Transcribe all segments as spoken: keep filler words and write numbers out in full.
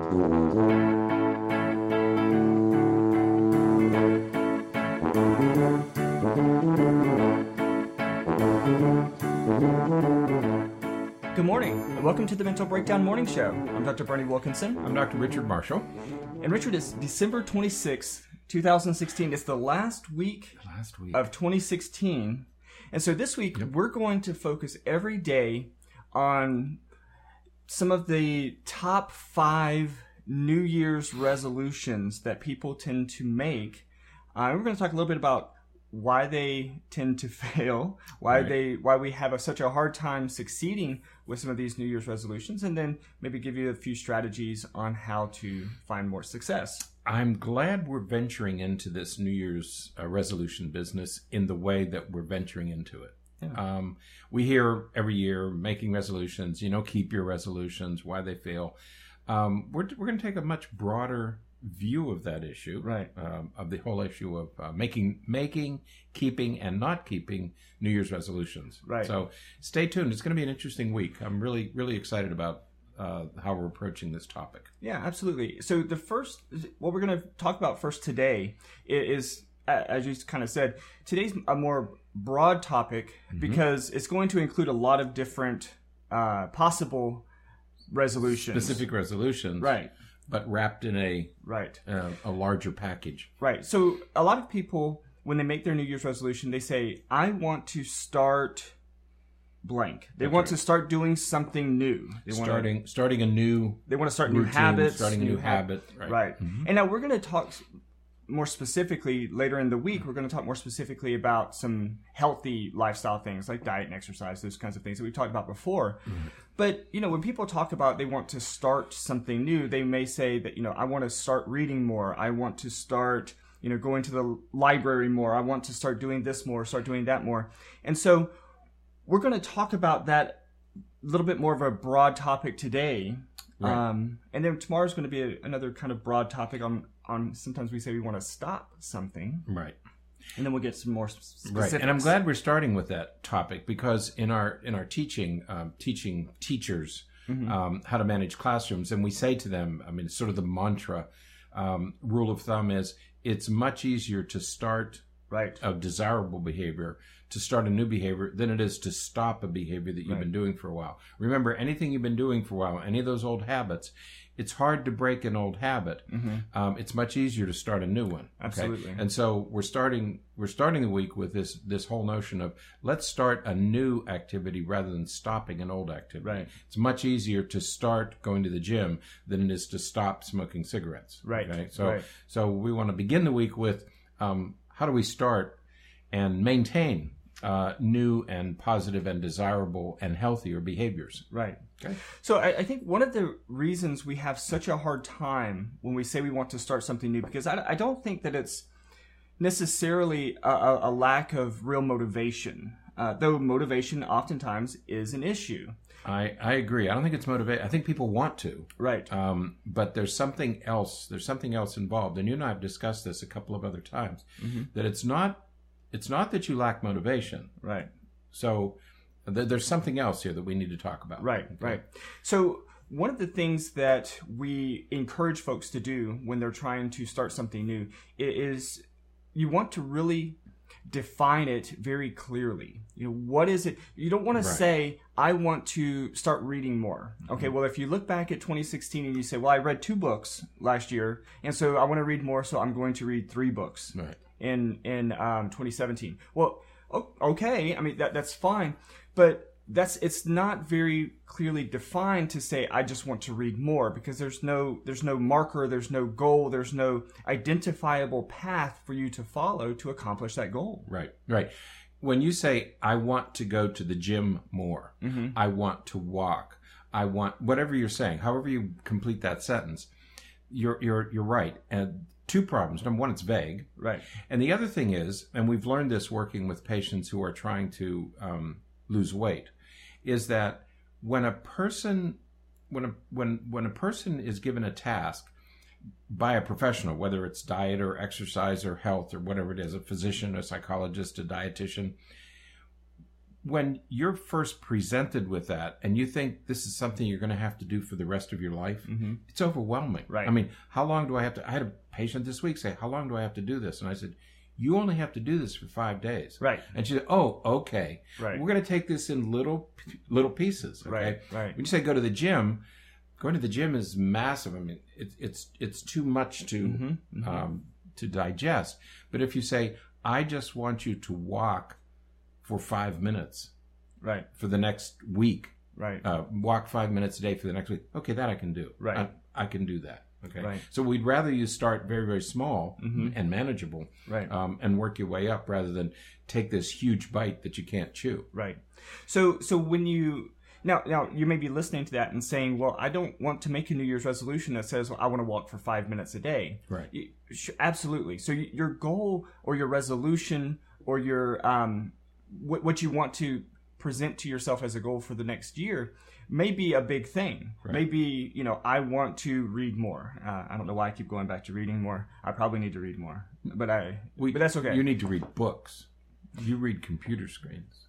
Good morning, and welcome to the Mental Breakdown Morning Show. I'm Doctor Bernie Wilkinson. I'm Doctor Richard Marshall. And Richard, it's December twenty-sixth, twenty sixteen. It's the last week, last week of twenty sixteen. And so this week, yep. we're going to focus every day on some of the top five New Year's resolutions that people tend to make. Uh, we're going to talk a little bit about why they tend to fail, why right. they, why we have a, such a hard time succeeding with some of these New Year's resolutions, and then maybe give you a few strategies on how to find more success. I'm glad we're venturing into this New Year's uh, resolution business in the way that we're venturing into it. Yeah. Um, we hear every year making resolutions, you know, keep your resolutions, why they fail. Um, we're we're going to take a much broader view of that issue, right? Um, of the whole issue of uh, making, making, keeping, and not keeping New Year's resolutions. Right. So stay tuned. It's going to be an interesting week. I'm really, really excited about uh, how we're approaching this topic. Yeah, absolutely. So the first, what we're going to talk about first today is, as you kind of said, today's a more broad topic mm-hmm. because it's going to include a lot of different uh, possible resolutions, specific resolutions, right? But wrapped in a right uh, a larger package. Right. So a lot of people, when they make their New Year's resolution, they say, I want to start blank. They That's want right. to start doing something new. They starting want to, starting a new They want to start routine, new habits. Starting a new, new habit. habit. Right. right. Mm-hmm. And now we're going to talk more specifically later in the week. We're going to talk more specifically about some healthy lifestyle things like diet and exercise, those kinds of things that we've talked about before. Mm-hmm. But, you know, when people talk about they want to start something new, they may say that, you know, I want to start reading more. I want to start, you know, going to the library more. I want to start doing this more, start doing that more. And so we're going to talk about that a little bit more of a broad topic today. Right. Um, and then tomorrow's going to be a, another kind of broad topic on, on sometimes we say we want to stop something. Right. And then we'll get some more specifics. Right, and I'm glad we're starting with that topic because in our in our teaching, um, teaching teachers mm-hmm. um, how to manage classrooms, and we say to them, I mean, it's sort of the mantra, um, rule of thumb is it's much easier to start right. a desirable behavior, to start a new behavior, than it is to stop a behavior that you've right. been doing for a while. Remember, anything you've been doing for a while, any of those old habits, it's hard to break an old habit. Mm-hmm. Um, it's much easier to start a new one. Absolutely. Okay? And so we're starting we're starting the week with this this whole notion of let's start a new activity rather than stopping an old activity. Right. It's much easier to start going to the gym than it is to stop smoking cigarettes. Right. Okay? So right. so we want to begin the week with um, how do we start and maintain uh, new and positive and desirable and healthier behaviors. Right. Okay. So I, I think one of the reasons we have such a hard time when we say we want to start something new, because I, I don't think that it's necessarily a, a lack of real motivation, uh, though motivation oftentimes is an issue. I, I agree. I don't think it's motivation. I think people want to. Right. Um, but there's something else. There's something else involved. And you and I have discussed this a couple of other times, mm-hmm. that it's not It's not that you lack motivation. Right. So th- there's something else here that we need to talk about. Right, okay. right. So one of the things that we encourage folks to do when they're trying to start something new is you want to really define it very clearly. You know, what is it? You don't want to right. say, I want to start reading more. Mm-hmm. Okay, well, if you look back at twenty sixteen and you say, well, I read two books last year, and so I want to read more, so I'm going to read three books. Right. in in um, twenty seventeen. Well, okay, I mean, that that's fine, but that's it's not very clearly defined to say, I just want to read more, because there's no there's no marker, there's no goal, there's no identifiable path for you to follow to accomplish that goal. Right, right. When you say, I want to go to the gym more, mm-hmm. I want to walk, I want, whatever you're saying, however you complete that sentence, you're you're you're right. And two problems. Number one, it's vague. Right. And the other thing is, and we've learned this working with patients who are trying to um, lose weight, is that when a person when a when when a person is given a task by a professional, whether it's diet or exercise or health or whatever it is, a physician, a psychologist, a dietitian, when you're first presented with that and you think this is something you're going to have to do for the rest of your life, mm-hmm. it's overwhelming. Right. I mean, how long do I have to, I had a patient this week say, how long do I have to do this? And I said, you only have to do this for five days. Right. And she said, oh, okay. Right. We're going to take this in little, little pieces. Okay? Right. Right. When you say go to the gym, going to the gym is massive. I mean, it, it's, it's too much to, mm-hmm. Mm-hmm. Um, to digest. But if you say, I just want you to walk for five minutes, right, for the next week, right, uh, walk five minutes a day for the next week. Okay, that I can do. Right, I, I can do that. Okay, right. So we'd rather you start very, very small mm-hmm. and manageable, right, um, and work your way up rather than take this huge bite that you can't chew. Right. So, so when you now, now you may be listening to that and saying, "Well, I don't want to make a New Year's resolution that says well, I want to walk for five minutes a day." Right. You, absolutely. So your goal or your resolution or your um, what, what you want to present to yourself as a goal for the next year may be a big thing. Right. Maybe, you know, I want to read more. Uh, I don't know why I keep going back to reading more. I probably need to read more, but I, we, but that's okay. You need to read books. You read computer screens.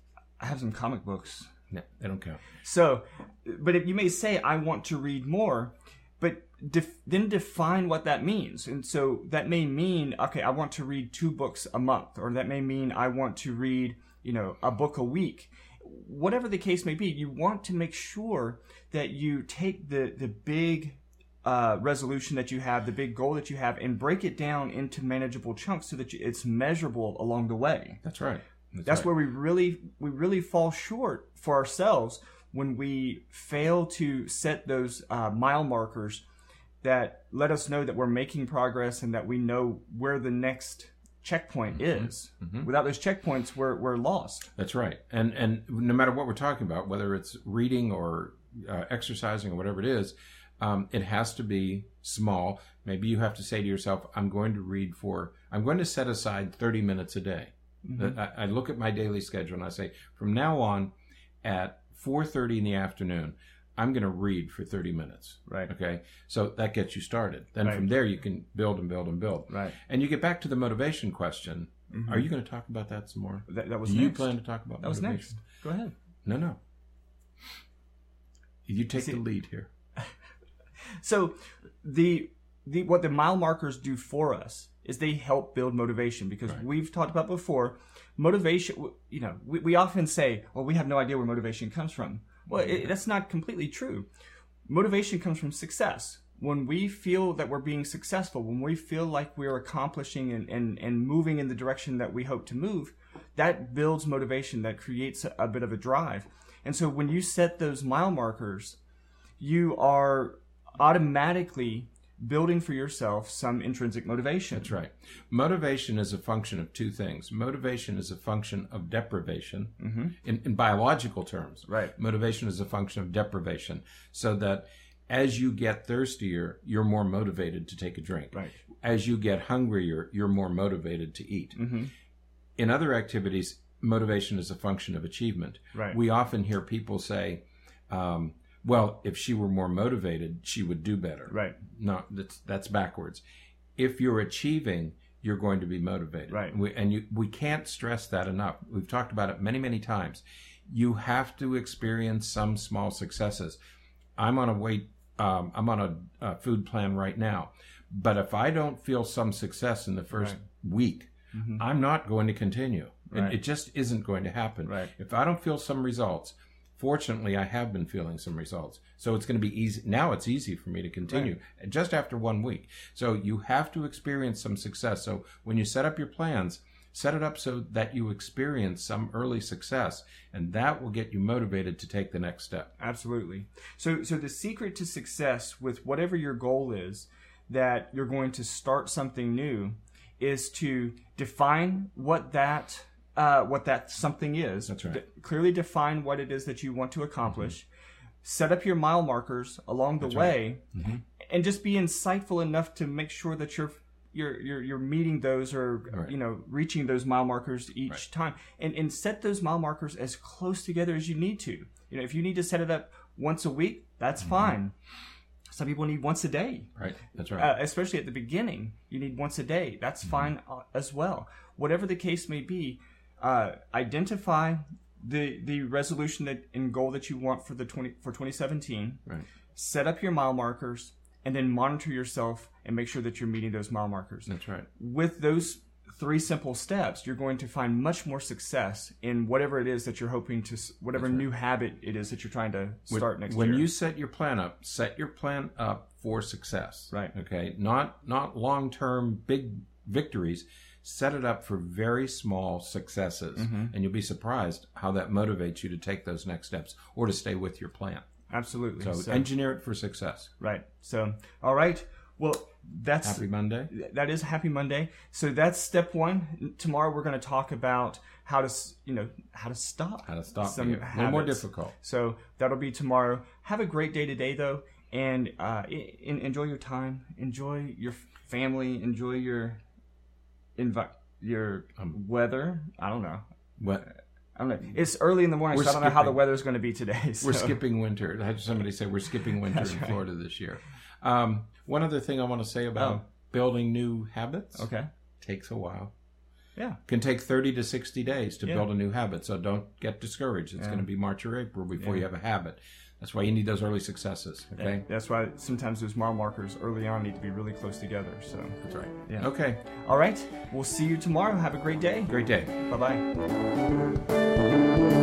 I have some comic books. No, they don't count. So, but if you may say, I want to read more, but def- then define what that means. And so that may mean, okay, I want to read two books a month, or that may mean I want to read, you know, a book a week. Whatever the case may be, you want to make sure that you take the, the big uh, resolution that you have, the big goal that you have, and break it down into manageable chunks so that you, it's measurable along the way. That's right. That's, That's right. where we really we really fall short for ourselves when we fail to set those uh, mile markers that let us know that we're making progress and that we know where the next checkpoint mm-hmm. is. Mm-hmm. Without those checkpoints, we're we're lost. That's right. And and no matter what we're talking about, whether it's reading or uh, exercising or whatever it is, um, it has to be small. Maybe you have to say to yourself, I'm going to read for, I'm going to set aside thirty minutes a day. Mm-hmm. I, I look at my daily schedule and I say, from now on at four thirty in the afternoon, I'm going to read for thirty minutes. Right. Okay. So that gets you started. Then right. from there, you can build and build and build. Right. And you get back to the motivation question. Mm-hmm. Are you going to talk about that some more? That, that was Do next. you plan to talk about that motivation? was next. Go ahead. No, no. You take See, the lead here. So the the what the mile markers do for us is they help build motivation, because right. we've talked about before, motivation, you know, we, we often say, well, we have no idea where motivation comes from. Well, it, that's not completely true. Motivation comes from success. When we feel that we're being successful, when we feel like we're accomplishing and, and, and moving in the direction that we hope to move, that builds motivation, that creates a, a bit of a drive. And so when you set those mile markers, you are automatically building for yourself some intrinsic motivation. That's right. Motivation is a function of two things. Motivation is a function of deprivation, mm-hmm. in, in biological terms. Right. Motivation is a function of deprivation, so that as you get thirstier, you're more motivated to take a drink. Right. As you get hungrier, you're more motivated to eat. Mm-hmm. In other activities, motivation is a function of achievement. Right. We often hear people say, um, well, if she were more motivated, she would do better. Right. No, that's that's backwards. If you're achieving, you're going to be motivated. Right. We, and you, we can't stress that enough. We've talked about it many, many times. You have to experience some small successes. I'm on a weight, um, I'm on a, a food plan right now. But if I don't feel some success in the first right. week, mm-hmm. I'm not going to continue. Right. It, it just isn't going to happen. Right. If I don't feel some results, fortunately, I have been feeling some results. So it's going to be easy. Now it's easy for me to continue right. just after one week. So you have to experience some success. So when you set up your plans, set it up so that you experience some early success, and that will get you motivated to take the next step. Absolutely. So, so the secret to success with whatever your goal is, that you're going to start something new, is to define what that Uh, what that something is. That's right. De- clearly define what it is that you want to accomplish. Mm-hmm. Set up your mile markers along the That's way, right. mm-hmm. and just be insightful enough to make sure that you're you're you're, you're meeting those, or right. you know, reaching those mile markers each right. time, and and set those mile markers as close together as you need to. You know, if you need to set it up once a week, that's mm-hmm. fine. Some people need once a day. Right. That's right. Uh, especially at the beginning, you need once a day. That's mm-hmm. fine uh, as well. Whatever the case may be. Uh, identify the the resolution that and goal that you want for the twenty for twenty seventeen. Right. Set up your mile markers, and then monitor yourself and make sure that you're meeting those mile markers. That's right. With those three simple steps, you're going to find much more success in whatever it is that you're hoping to, whatever right. new habit it is that you're trying to start when, next when year. When you set your plan up, set your plan up for success. Right. Okay. Not not long term big victories. Set it up for very small successes, mm-hmm. and you'll be surprised how that motivates you to take those next steps or to stay with your plan. Absolutely. So, so engineer it for success. Right. So, all right. Well, that's Happy Monday. That is Happy Monday. So that's step one. Tomorrow we're going to talk about how to, you know, how to stop. How to stop. Some yeah. A little more difficult. So that'll be tomorrow. Have a great day today, though, and uh, in, enjoy your time. Enjoy your family. Enjoy your invi- your um, weather. I don't know. What? I don't know. It's early in the morning, we're so I don't skipping. know how the weather's going to be today. So. We're skipping winter. I had somebody say we're skipping winter in right. Florida this year. Um, one other thing I want to say about oh. building new habits. Okay. Takes a while. Yeah. Can take thirty to sixty days to yeah. build a new habit, so don't get discouraged. It's yeah. going to be March or April before yeah. you have a habit. That's why you need those early successes, okay? Yeah. That's why sometimes those mile markers early on need to be really close together. So that's right. Yeah. Okay. All right. We'll see you tomorrow. Have a great day. Great day. Bye-bye.